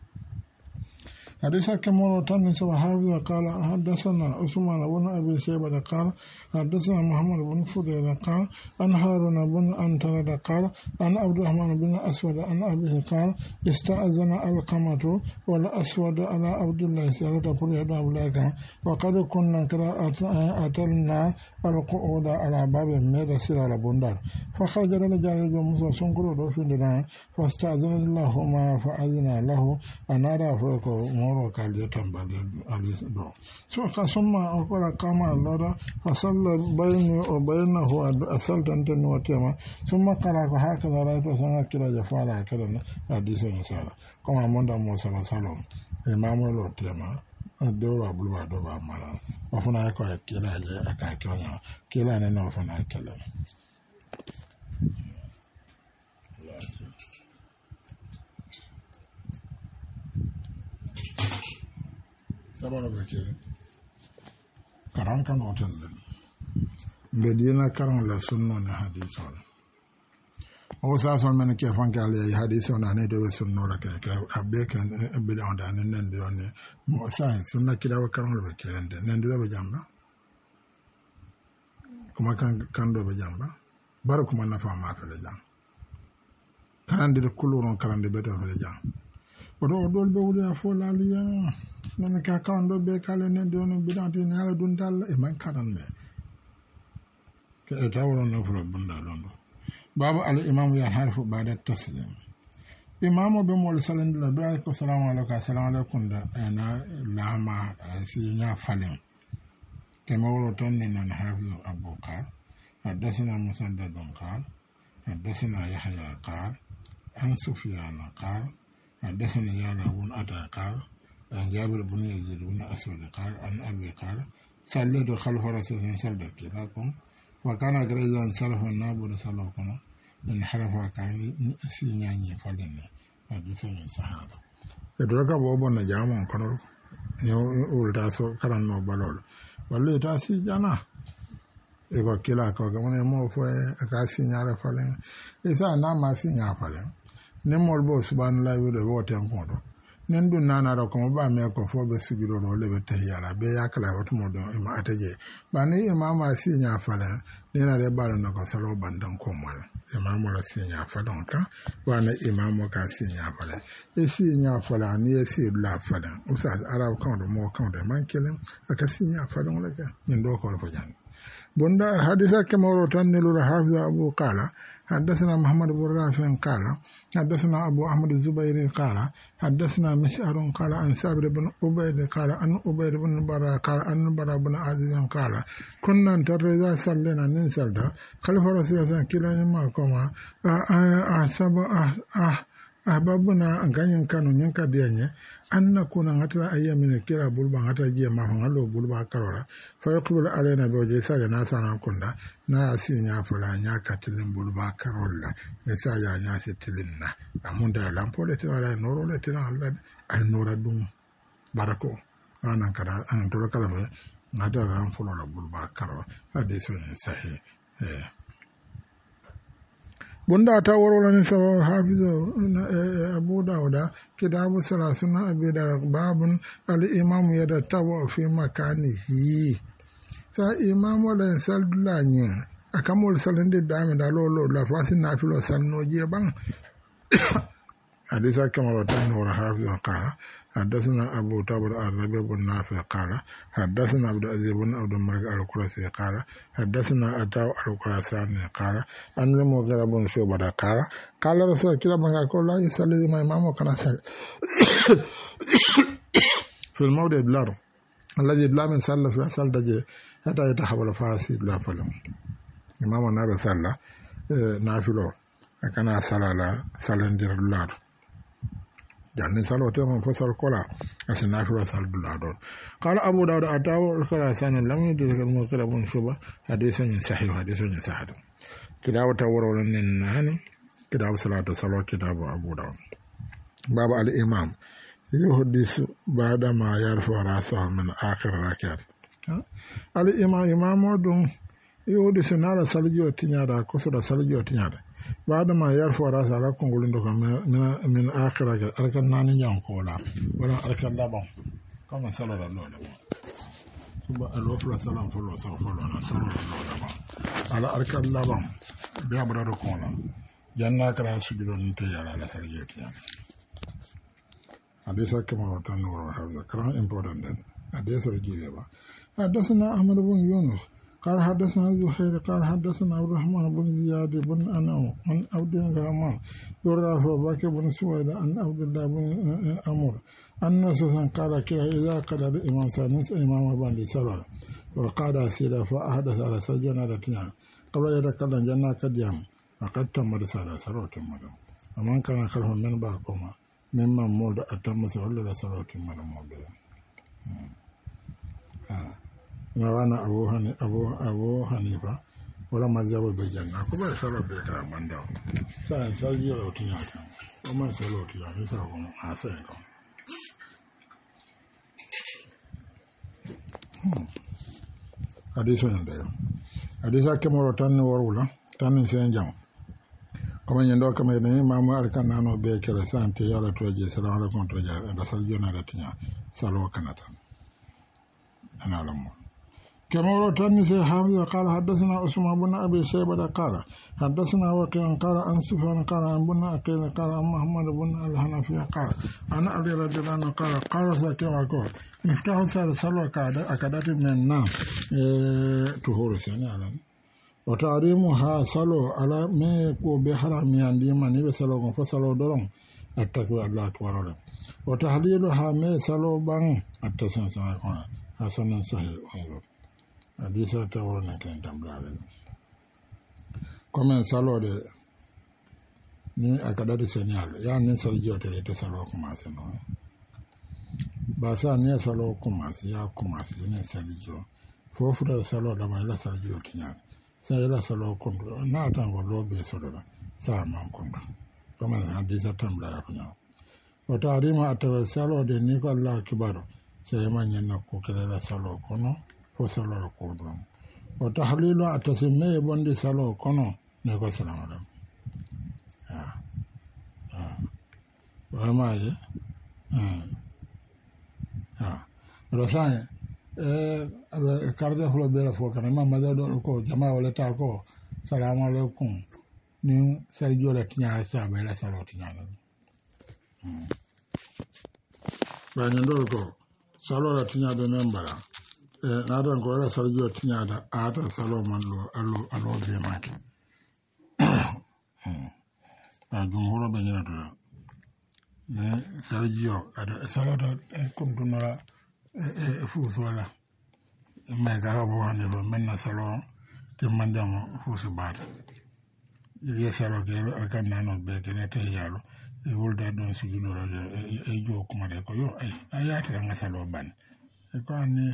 حديث كما روتان سبحانه قال حدثنا عثمان بن أبي شيبة قال حدثنا محمد بن فضيل قال عن هارون بن أنتر قال عن عبد الرحمن بن أسود عن أبيه قال استأذن القمة والأسود على عبد الله سيرة فريد أولاك وقد كنا أتلنا القعود على باب ميدا سيرة بندر فخرج رجال موسى سنكر دوشنا فاستأذن الله ما فأذن له أن أرى فوق moro kalje tambale alis do so kasumma okola kama lora fasalla bayni o baynahu asaltan tan watema summa kala ko hakala raito sanga kila jafala kala hadisa insala kama monda musa sallam imamu lo tema do wa bulwa do ba mala afuna ko kila je aka kyonya kila ne no afuna kala sabara be kere karan kan otan le be dina karan la sunna na hadith wala o sa so men ke fan ka le hadith ona ne do sunna la ke ke abbe kan be da onda ne nen do ne mo sa sunna kila wa karan be kere de nen do be jamba kuma kan kan do be jamba bar kuma na fa ma fa le jam kan de kuluron karan de be do le jam odo dol be wuli afo la liya nana ka kan do be kale ne do no bidanti ne ala dun dal e man karan me ke tawro no fro bunda londo baba al imam ya harfu ba'da taslim imam be mol salam la do ko salamu alaykum assalamu alaykum da ana lama si nya falen ke mawro ton ne nan hafu abukar حدثنا مسدد قال حدثنا يحيى قال عن سفيان قال حدثني يالا بن أتى قال عن جابر بن يزيد بن أسود قال عن أبي قال صليت خلف رسول الله صلى الله عليه وسلم وكان غريزا سلف النابل صلى الله عليه وسلم من حرف كان سيناني فلن حدثني الصحابة يدرك بابا نجامون كنور نيو ولتاسو كران نو بالول والله تاسي جانا ego kila ko gamane mo fo akasi nyara falen isa na ma si nya falen ne molbo subhanallahi wa wote ankodo nen dun nana ro ko ba me ko fo be sugiro ro le be tayara be yakala wato mo do ma ataje ba ni imama si nya falen ne na re balo na ko salo bandan ko mal imamo la si nya falen ka wa na imamo ka si nya falen e si nya falen ni e si la falen o sa arab kan do mo kan do man kelen akasi nya falen la ka nin do ko fo jan bunda hadisa kama rotan nilu hafiz abu qala حدثنا محمد بن رافع قال حدثنا أبو أحمد الزبيري قال حدثنا مسعر قال عن سابر بن عبيد قال عن عبيد بن براء قال عن براء بن عازب قال كنا نترى صلينا ننسل خلف رسول الله كلا ما كما أحسب ahbabuna an ganyen kanu nyin ka biya an na kuna ngatra ayyamin kira bulba ngatra jiya ma hangalo bulba karora fa yaqbul alaina bi wajhi sa na sana kunda na asinya fula nya katilin bulba karolla ne sa ya nya sitilina amunda lampole tira noro le tira Allah al nora dum barako anan kada an to kala me ngata ran fulo la bulba karo hadisu ne sahih eh bunda ta warware ne sabon hafizu abu dawuda kitabu salasuna abi da babun al-imam ya da tawa fi makanihi sa imam wala sallanyi akamul salinde da da lolo la fasin na filo sanno je ban hadisa kamar wata wara hafizu qala حدثنا أبو تابر الربيع بن نافع قال حدثنا عبد العزيز بن عبد الملك القرشي قال حدثنا أتاو القراساني قال أن المغيرة بن شعبة قال قال رسول الله من قال لا يصلي ما إمام وكان في الموضع بلار الذي بلا من صلى في صلى دجي حتى يتحول فاسي بلا فلم إمام النبي صلى نافلو كان صلى لا صلى ندير بلار يعني سالو تيمم فصل كلا عشان نافلة سال بلادور قال أبو داود أتاو الخراسان لم يدرك المغيرة بن شعبة حديث صحيح حديث صحيح كتاب تورو لنن كتاب صلاة صلاة كتاب أبو داود باب الإمام يحدث بعد ما يرفع رأسه من آخر ركعة الإمام إمام دون يحدث نال سالجو تنيادا كسر سالجو تنيادا بعد ما يرفع رأسه على كونغولين من من آخر ركعة أركان ناني يانكولا ولا أركان لابون كما صلى الله عليه وسلم سبا الوفر سلام فلو سلام فلو أنا صلى الله عليه وسلم على أركان لابون بيابرا ركولا جنة كرا سجلون نتيجة على سالجو تنيادا حديث كما وطن وهذا كلام important حديث الجيبة حدثنا أحمد بن يونس قال حدثنا زهير قال حدثنا عبد الرحمن بن زياد بن أنو عن عبد الرحمن بن رافع بكر بن سويد عن عبد الله بن أمور أن سوسن قال كلا إذا قال الإمام سانس إمام بن سلام وقال سيدا فأحدث على سجن رتنا قبل يتكلم جنة كديم وقد تم رسالة سلوة مدام ومن كان خلف من بعضهما مما مود أتم سهل سلوة مدام مود نوانا أبو هني أبو أبو حنيفة ولا مذهب بجنة كبر سلوة بكرة منداو سان سالجي لو تيجي وما سلوة تيجي سلوة عسير حديث عندنا حديث كم مرة تاني ورولا تاني سينجام كما يندو كما يندو مامو أركان نانو بيكرة سانتي يالا توجي سلام عليكم توجي عند سالجي نارتيا سلوة كنتا أنا لمو كما روى الترمذي حافظ قال حدثنا عثمان بن ابي شيبه قال حدثنا وكيع قال عن سفيان قال عن بن اكيل قال عن محمد بن الحنفي قال انا ابي رضي الله عنه قال قال سكيما قال مفتاح صلاه كذا اكدت من نام طهور سنه على وتعليمها صلوا على ما يكو بحرام يندي من يسلو فصلوا دون التقوى الله تعالى وتحليلها ما صلوا بان التسنس حسن صحيح hadisa ta wurin kan tambaya kuma salo da ni aka da senyal ya nin sarjiyo ta ta salo kuma sai no ba sa ne salo kuma sai ya kuma sai ne sarjiyo fofu da salo da mai la sarjiyo tinya sai la salo kun na ta go lobe so da sa man kun kuma hadisa tambaya kunya wata arima atawal salo da ni ko Allah kibaro sai manyan na ko kala la salo kono salo kono o tahlilu atasimme bondi salo kono ne ko salamu alaykum ah ah wamaye ah ah rosan eh karbe fulo bela fo kana mamma do ko jama wala ta ko salamu alaykum ni sarjo la tinya sa bela salo tinya hmm ba nyando ko salo la tinya do membara eh nadan ko ala sarjo tinyada ata salo man lo allo allo be maki a jumhuro be nyina to ne sarjo ada salo da kuntunara e fuso wala me ga bo hande do menna salo te mandam fuso baat ye salo ke alkan nano be ke ne te yalo e wolda ɗon sujudoroje e jo kumade ko yo ay a yatira ngasalo ban e ko anni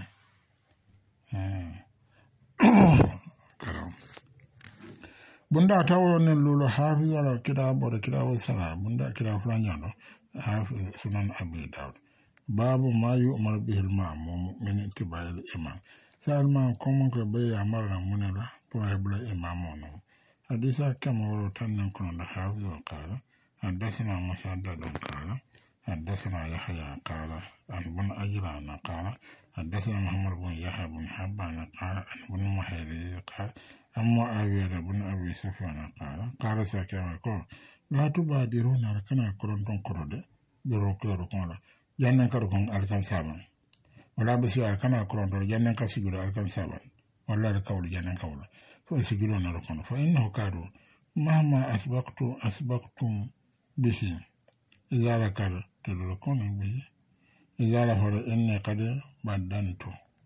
karam bunda tawo nen lulo hafi wala kida bore kida wasara bunda kida fulanyano hafi sunan abi daud babu ma yu'mar bihi al-ma'mum min ittiba'i al-imam salman kuma ko be ya marra munala pour hebla imam ono hadisa kama wala tannen kono da hafi wa qala حدثنا مسدد قال حدثنا يحيى قال عن بن أجلان قال حدثنا محمد بن يحيى بن حبان قال عن بن محيري قال عن معاوية بن أبي سفيان قال قال ساكيما قال لا تبادرون ركنا كرنتم كرد بروكي ركنا جنن كركم ألكان سابا ولا بسي ألكنا كرنتم جنن كسيجر ألكان سابا ولا لكول جنن كول فسيجرون ركنا فإنه كادوا مهما أسبقت أسبقتم به إذا ذكر تدركون به إذا رفض إني قد بدنت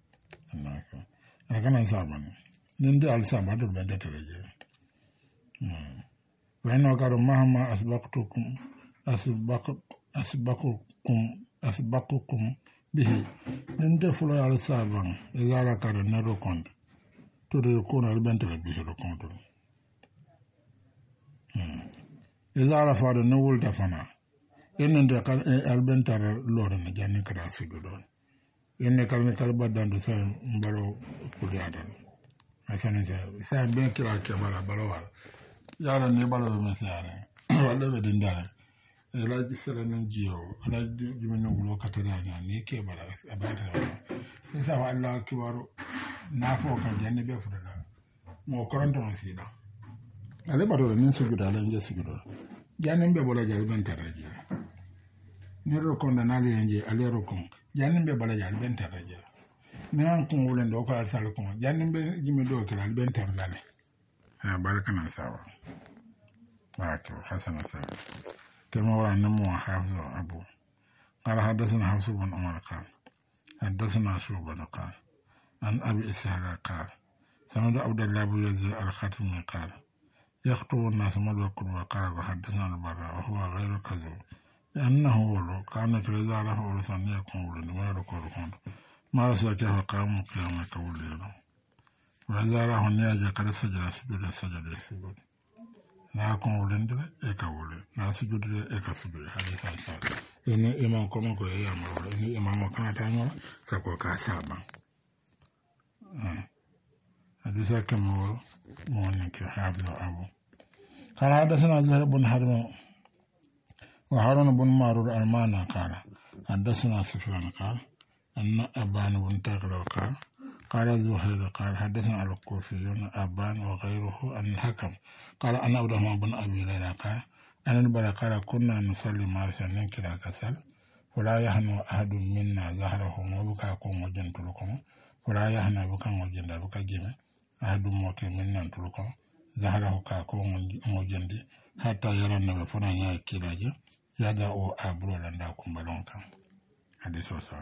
أنا كان سابن نندي على سابن تبدأ ترجع وإنه قال مهما أسبقتكم أسبق أسبقكم أسبقكم به نندي فلو على سابن إذا ذكر ندركون تدركون البنت به ركون إذا رفض نقول دفنا إن ده البنتر لورن جاني كذا سيدون إن كلمة كلمة بدن تسا مبلو كليادا عشان إذا سان بين كلا كبار بلوار يارا نبلو بمسيارة ولا بدين دارا إلا جسر نجيو أنا جمن نقولو كتيرانيا نيكي بلا أبدا إذا والله كبارو نافو كان جاني بيفردا مو كرنتو مسيدا ale bato nin sujuda ala nje sujuda janin be bola jari ben taraje ni ro kon na ali nje ale ro kon janin be bola jari ben taraje ni an kun wulen do ko al sal kon janin be jimi do kala ben taraje ha barakana sawa wato hasana sawa kama wa namu hafiz abu qala hadathana hafs bin umar qala hadathana shu'bah qala an abi ishaq qala sanad abdullah bin yazid al-khatimi qala يخطب الناس مدوك وقال وحدثنا البراء وهو غير كذب لأنه ولو كانت إذا له ولسان يكون ولد ما يركض كنت ما رسل كيف قام قيامة كولينا وإذا له نياجة قد سجد سجد سجد سجد لا يكون ولد إيكا ولد لا سجد إيكا سجد حديث الشاك إني إمام كمان كو إيامر إني إمام كان تانيو سكو كاسابا حديث كما هو مؤنك حافظ أبو قال حدثنا زهير بن حرب وهارون بن معروف المعنى قال حدثنا سفيان قال أن أبان بن تغر قال قال زهير قال حدثنا الكوفيون أبان وغيره أن الحكم قال أنا عبد الرحمن بن أبي ليلى قال أن البلاء قال كنا نصلي مع رسول كلا كسل ولا يهنو أحد منا ظهره وبكى يكون وجنت لكم ولا يهنو بكى وجنت بكى جمع أحد موكي منا تلكم ظهره كاكون وجندي حتى يرى النبي فنا يكيلاجي يدعو أبرو لنداكم بلونكا حديث وصال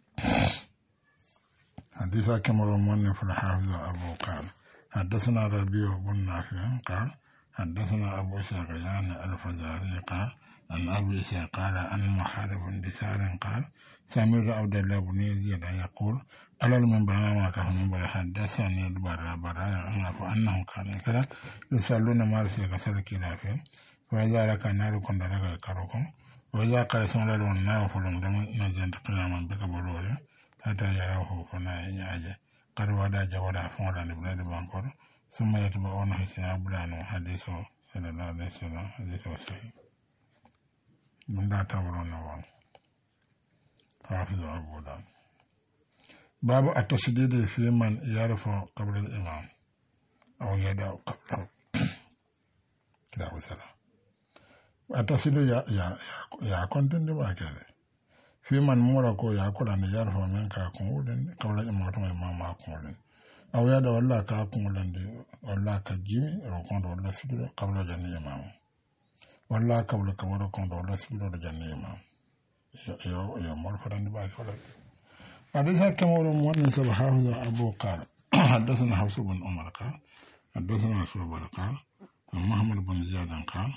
حديث كمر من في الحافظ أبو قال حدثنا ربيع بن نافع قال حدثنا أبو سعيان الفزاري قال عن أبي سعيد قال عن محارب بن دثار قال سمعت عبد الله بن يزيد يقول على المنبر ما كان منبر حدثني البراء براء أنهم كانوا كذا يصلون مع رسول الله كذا وإذا لك النار كنت لك يكركم وإذا قال سمع له النار فلم نزل قياما بك بلوره حتى يراه فنا ينعجه قد ودا جودا فولا لبلاد بانكور ثم يتبعون حسنا بلانو حديثه صلى الله عليه وسلم حديثه صحيح من لا تورون وان حافظ أبو داود باب التشديد في من يعرف قبل الإمام أو يدعو قبله كده وسلام التشديد يا يا يا كنتم دبا كده في من موركو يأكل أن يعرف منك كونولن قبل الإمام إمام كونولن أو يدعو الله كونولن الله كجيمي ركون الله سبحانه قبل جنة إمام والله قبل قبل كون الله سبحانه جنة إمام يا يا مور فرند باك ولا حدث كما ورمون سبحانه أبو قال حدثنا حفص بن عمر قال حدثنا شعبة قال محمد بن زياد قال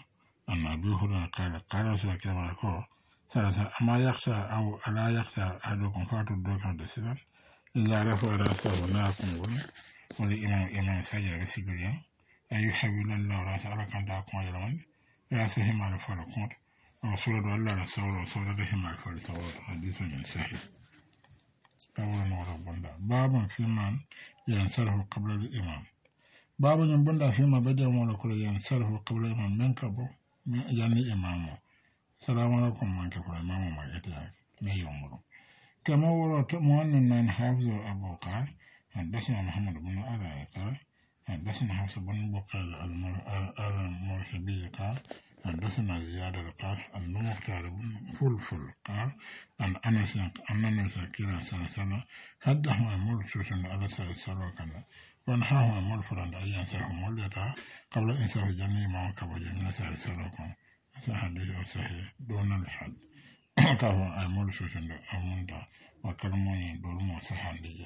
أن أبي هريرة قال قال سكما كو ثلاثة أما يخشى أو ألا يخشى أحدكم فاتوا الدوكا دسلا إذا رفع رأسه ناكم ولإمام إمام سجل سجلين أن يحول الله رأسه على كان داكم يلمن رأسه ما لفرقون ورسول الله رسول رسول الله ما لفرقون حديث من صحيح أولا وربنا بابا في من ينصرف قبل الإمام بابا ينبندا فيما بدأ ولكل ينصرف قبل الإمام من كبو يعني إمامه السلام عليكم من كفر إمامه ما يتعب ما يومره كما ورد مؤمن من حافظ أبو قال حدثنا محمد بن علاء قال حدثنا حفص بن بكر المرشبي قال حدثنا زيادة قال أن مختار بن فلفل قال أن أنس أن أنس كلا سنة سنة حدثنا ملك على سنة سنة كذا ونحاه ملك عند أن ينصرف مولدا قبل إنصاف جميع ما كبر من سنة سنة كذا حديث صحيح دون الحد كافو أي ملك عند أموندا وكلموني دولمو صحيح ليه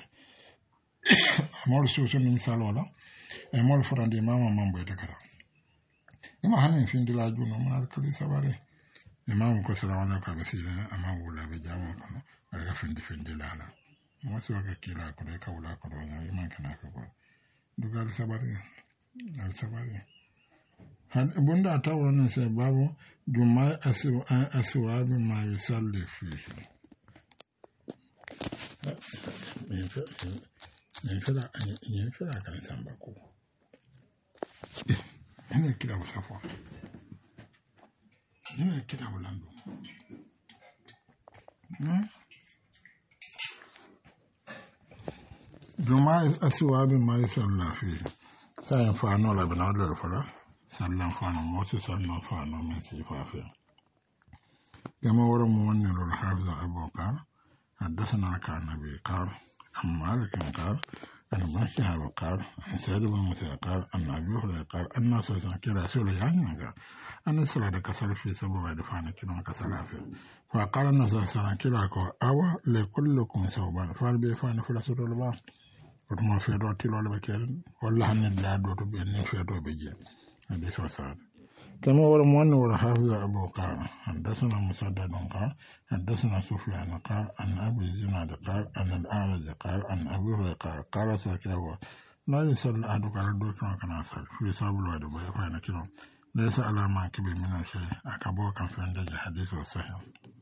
ملك عند سالولا أي ملك عند إمام من بيتكرا ima hanin fin dila juno mar kali sabare imam ko salamu alaykum basira amma wala be jamu kono daga fin fin dila la mo so ga kila ko de kawla ko do nya imam kana ko dugal sabare al sabare han bunda tawo nan sai babu jumma asu aswab ma yusalli fi ne fara ne fara kan samba ko ene kila usafwa ene kila ulando hmm juma aswabi ma yusalla fi sai fa no la bana da fara sallan fa no mo su sallan fa no men si fa fa kama wara mu wannan ul hafiz abu qal حدثنا كان ابي قال عن مالك قال أن ابن شهاب قال عن سعيد بن مسيب قال أن أبي هريرة قال أن الناس كلا رسول يعني قال أن الصلاة كسر في سبب دفان كلا كسر في فقال الناس صلى كلا أو لكلكم ثوبان فالبي فان فلا سر البان وتما في دوتي لول بكير والله أن الله دوت بين في دو بيجي هذا سوساد كما هو المؤمن والحافظ أبو قال حدثنا مسدد قال حدثنا سفيان قال عن أبي زناد قال عن الأعرج قال عن أبي هريرة قال قال ساكره لا يسأل أحدك على الدور كما كان أسأل في صاب الواد ويفعل كلام ليس على ما كبير من الشيء أكبر كان في عندك حديث صحيح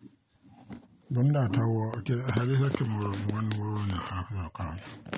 بمنا تو حديث كما هو المؤمن والحافظ قال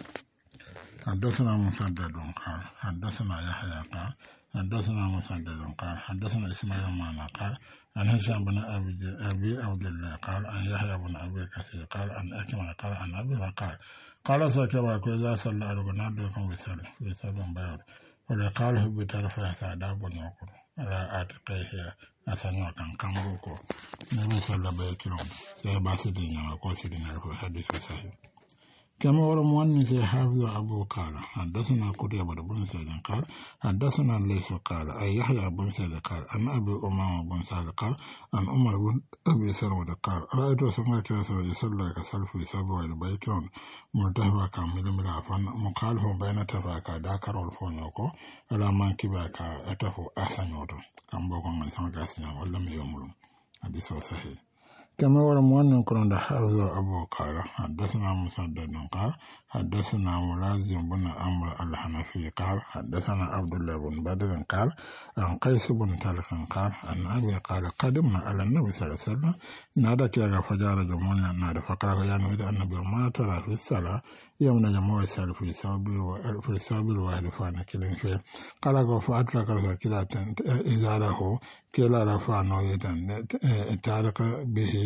حدثنا مسدد قال حدثنا يحيى قال حدثنا مسدد قال حدثنا اسماعيل معنا قال عن هشام بن ابي عبد الله قال عن يحيى بن ابي كثير قال عن اكمل قال عن ابي قال قال سكبا كذا صلى الله عليه وسلم بسال في سبب بيان وقال بطرف سعداب ونقر على اتقيه اسنوا كان كامبوكو نبي صلى الله عليه وسلم سيباسدين وقوسدين في حديث صحيح كما هو المؤنث حافظ أبو قال حدثنا قتيبة بن سعيد قال حدثنا ليث قال أي يحيى بن سعيد قال أن أبي أمامة بن سعيد قال أن عمر بن أبي سلمة قال رأيت سمعت رسول يصلى كسل في سبع البيكون ملتهى كامل من عفن مقاله بين تفاكا داكر والفونيوكو على ما كباك أتفو أحسن يوتو كم بوكم من سمك أسنان ولم يمرم حديث صحيح كما هو المؤمن كنا حافظ أبو قال حدثنا مسدد قال حدثنا ملازم بن عمرو الحنفي قال حدثنا عبد الله بن بدر قال عن قيس بن طلق قال عن أبي قال قدمنا على النبي صلى الله عليه وسلم نادى كلا فجار جمعنا نادى فقال يا نبي النبي ما ترى في الصلاة يوم جمع يسأل في صوب في صوب الواحد فانا كلين فيه قال فأطلق كلا كلا إذا له كلا رفعنه يدن تارك به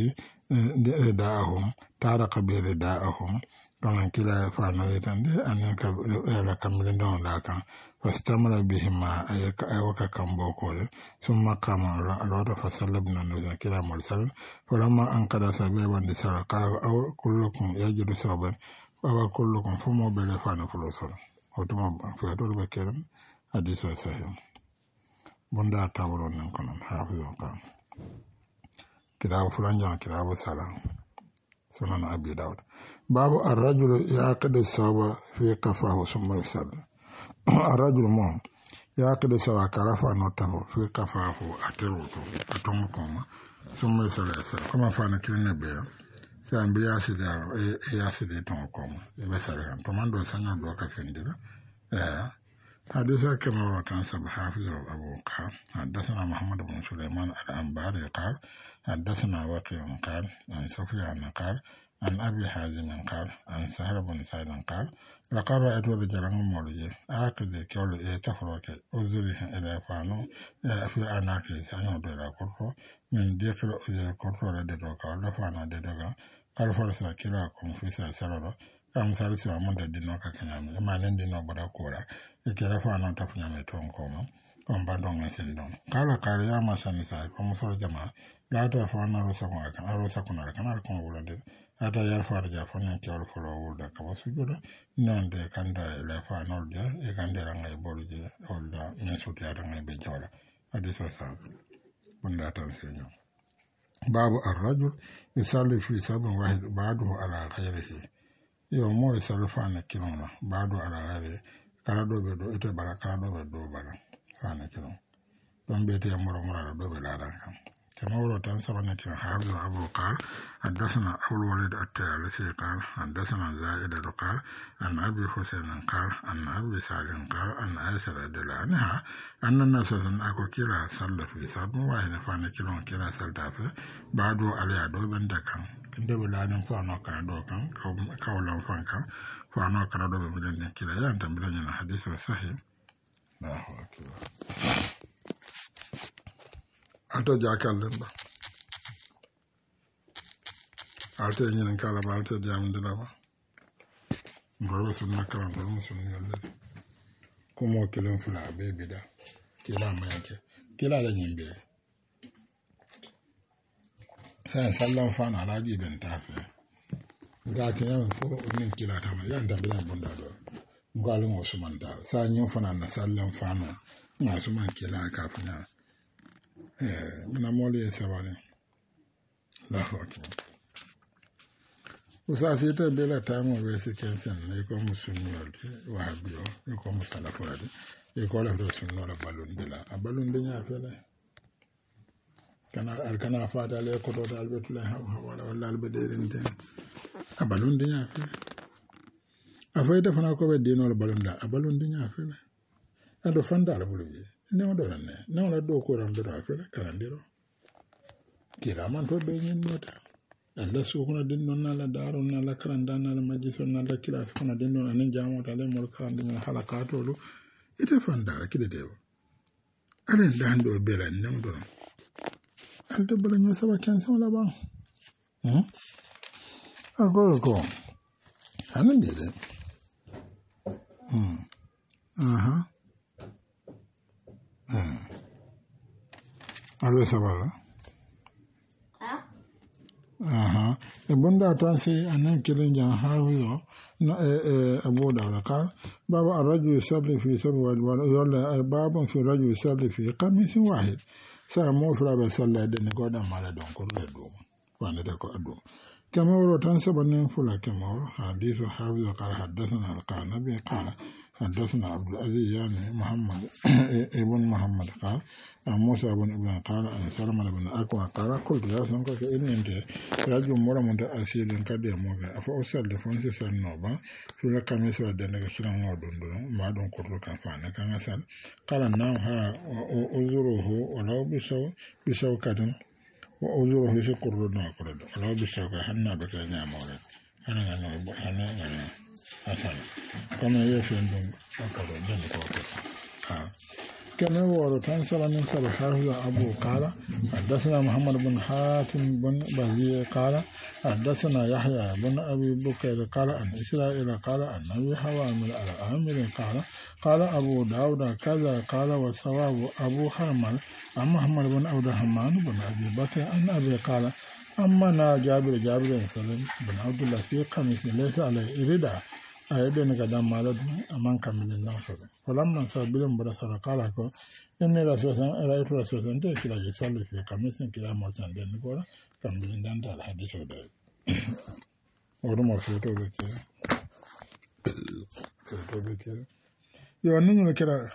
رداءهم تارك به رداءهم كما كلا رفعنه يدن أنك لك من دون لك فاستمر بهما أيوك كمبوكول ثم قام الرد فسلبنا نزل كلا مرسل فلما أنقذ سبيبا لسر قال أو كلكم يجد صوبا أو كلكم فمو بلفان فلوسل وتم في دور بكرم حديث صحيح bunda tawron nan kono hafizo kan kitabu fulan jan kitabu salam sunan abi daud babu ar-rajul yaqidu sawba fi qafahu summa yusall ar-rajul mum ya kada sara kala fa no tabo fi kafafu ateruto atongo koma summa sala sala kama fa na kilne be sa ambiya si da e ya si de tongo koma e be sala to mando sanya do ka fendira eh حديث كما كان سب حافظ أبو قال حدثنا محمد بن سليمان الأنباري قال حدثنا وكيع قال عن سفيان قال عن أبي حازم قال عن سهل بن سعيد قال لقد رأيت رجلا مولي آكد كول يتفرق أزره إلى فانو في أناكي سانو ديلا كرفو من ديكل أزر كرفو لديدو قال لفانا ديدو قال فرسا كلاكم في سلسلة kam salisi wa munda dino ka kenyami ema nendino bada kura ikira fa non tafu nyame ton koma kon bandon ngasen don kala kala ya masani sai ko musoro jama la ta fa na rosa ko kan rosa ko na kan ko wulande ata yar fa ja fa non ke wol folo wulda ka wasu jodo non de kanda la fa non de e kande ra ngai bolje wala nyesu ti ara ngai be jawla adi so sa bunda tan senyo babu ar-rajul yusalli fi sabin wahid ba'dahu ala ghayrihi yo mo sarfa na kilona bado ala gare kala do be do ite bala kala do be do bala fana kilon don be te moro moro do be la dan kan kama woro tan sabana kin hafiz abu qal hadathana abul walid at-tayalisi qal hadathana zaid qal an abi husayn qal an abi salim qal an aisha radhiyallahu anha anna nasan ako kila salla fi sabu wa ina fana kilon kila salta fa bado ala do ben da kan kinde wala nan fa no kana do kan kawlan fan kan fa no kana do be bilen kila yan tan bilen na hadithu sahih Allahu akbar alta jakalle ba alta nyen kala ba alta jam dina ba ngoro sunna kala ba musun yalle ko mo kilen fula be bida kila mayake kila la nyimbe sai sallan fana alaji ben tafe ga ke yan fo nin kila ta ma yan da bilan bunda do ngalin Usman da sai yin fana na sallan fana na su man kila kafina eh na mole sabale la foto usa sita bela tamo wese kensen ne ko musunni wahabiyo ne ko musalafu ade e ko la sunno la balun bela a balun de nya fele kana alkana fata le ko do dal betule wala wala albe de den a balun de nya fele a fay defana ko be dino la balun da a balun de nya fele ando fanda la bulu ne o do ne ne o la do ko ran do fele kalandiro kila man to be nyin nota Allah su kuna din non na la daro na la karanda na la majiso na la kila su kuna din non anin jamo ta le mol karanda na halakato lu ite fanda la kide dewo alen dando bela ne mo do alde bela nyo saba kan sa la ba hm ago go anan de hm aha hm allo sabala aha e bunda tan sai anan kiran jan hawiyo na e abu da ka babu arrajul yusalli fi sab'i wal wal yalla babun fi rajul yusalli fi qamisin wahid sa mo fura ba salla da ne godan mala don ko le do wanda da ko ado kama woro tan sabanin fula kama hadithu hawiyo qala hadathana al-qanabi qala حدثنا عبد العزيز يعني محمد ابن محمد قال عن موسى بن ابن قال عن سلمة بن أكوى قال قلت يا سنك إن أنت رجل مرة من أسير كذا موجا فأوصل لفنس سنوبا في الكنيسة ودنا كشلا نودون ما دون كتلو كان فانا كان سال قال نعم ها أزوره ولو بسوا بسوا كذا وأزوره يسكر لنا كذا ولو بسوا كهنا بكرة مورد أنا أنا أنا أنا asana kama yeye fendo akalo ndani kwa kwa كما ورد كان سلام من سبع حافظ أبو قال حدثنا محمد بن حاتم بن بهزي قال حدثنا يحيى بن أبي بكر قال عن إسرائيل قال عن أبي حوامل على عامر قال قال أبو داود كذا قال والصواب أبو حرمل عن محمد بن عبد الرحمن بن أبي بكر عن أبي قال أما نا جابر جابر سلم بن عبد الله في قميص ليس عليه رداء أيضا كدام مالد أمان كمل الناس فلما سابلهم برسالة قال لكم إن رسول رأيت رسول الله كلا يصلي في قميص كلا مرتين دين كورا كمل الناس على الحديث وده ورما فوتو بكير فوتو بكير يوانين كلا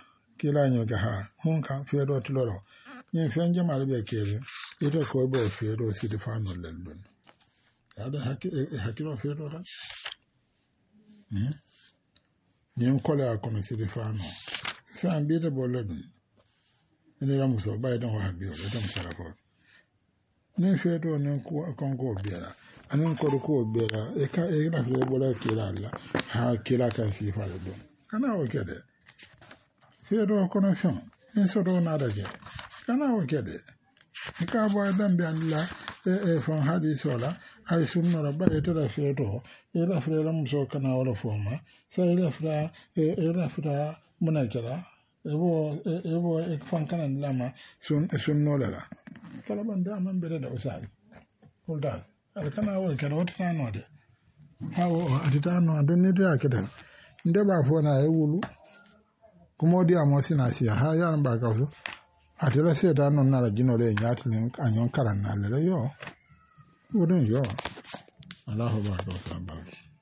kila nyo ga ha mun kan fedo tiloro ni fen jamal be kele ito ko be fedo sidi fano lelbon ada hakki hakkilo fedo da hmm ni ko la ko no sidi fano sa ambide bolodun ni la muso bay don wa bi o don sara ko ni fedo ni ko kon ko biera anin ko ko biera e ka e la fe bola kila la ha kila kan si fa do kana o kede fedo kono fon ni so do na da je kana o kede ka bo dan bi anla e e fon hadi sola ay sunna rabba e tada fedo e la frera muso kana wala foma sai la fra e e la fra munakira ebo ebo e fan kana lama sun sunno la kala ban da man bere da usai holda al kana wala kana wata tano de hawo atitano don ne da kidan nde ba fo na e wulu kuma di amo sina sia ha ya ba ka so atela se da non na la jino le nyati len anyon karan na le yo wodon yo Allahu ba ka so ba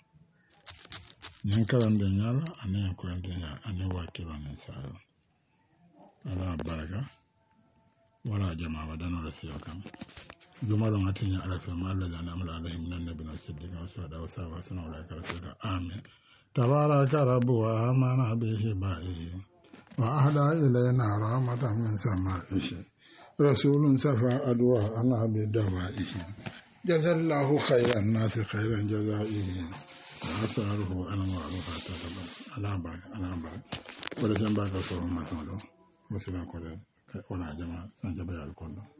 nyen karan de nyala ane ko de nyala ane wa kilo ne sa ala baraka wala jama wadano la siyo kam jumalo ngatinya ala fa malla jana amla alayhi minan nabiyina siddiqina wa shuhada wa sawa sana wala karaka amin tabaraka rabbu wa amana bihi ba'i wa ahda ilayna rahmatan min sama'ihi rasulun safa adwa ana bi dawa'ihi jazallahu khairan nas khairan jazaihi asaruhu ana ma'rufa tatabas ala ba ala ba wala jamba ka so ma so do musila ko wala jama san jaba al kondo